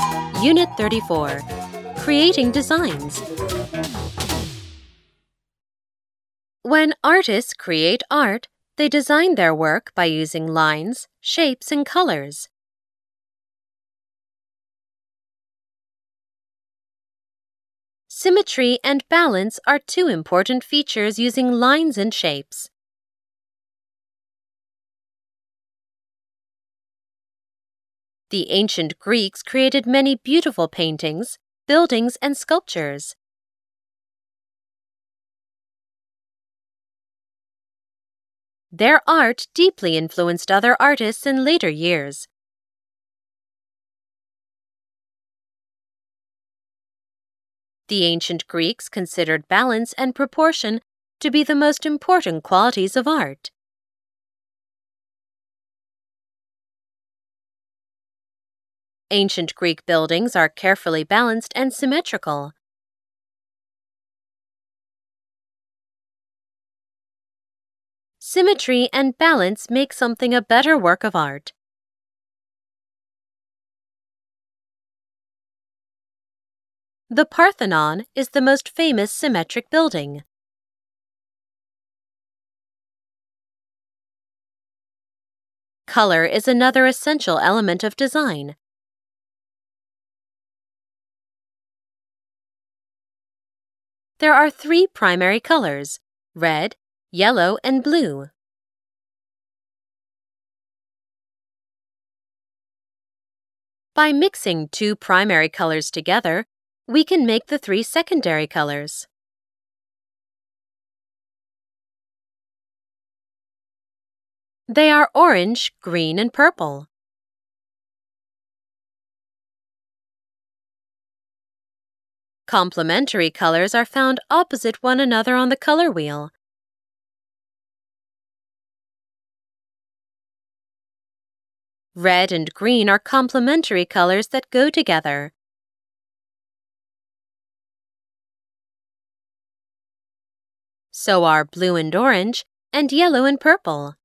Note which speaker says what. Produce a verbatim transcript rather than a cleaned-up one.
Speaker 1: Unit thirty-four. Creating Designs. When artists create art, they design their work by using lines, shapes, and colors. Symmetry and balance are two important features using lines and shapes. The ancient Greeks created many beautiful paintings, buildings, and sculptures. Their art deeply influenced other artists in later years. The ancient Greeks considered balance and proportion to be the most important qualities of art. Ancient Greek buildings are carefully balanced and symmetrical. Symmetry and balance make something a better work of art. The Parthenon is the most famous symmetric building. Color is another essential element of design. There are three primary colors: red, yellow, and blue. By mixing two primary colors together, we can make the three secondary colors. They are orange, green, and purple. Complementary colors are found opposite one another on the color wheel. Red and green are complementary colors that go together. So are blue and orange, and yellow and purple.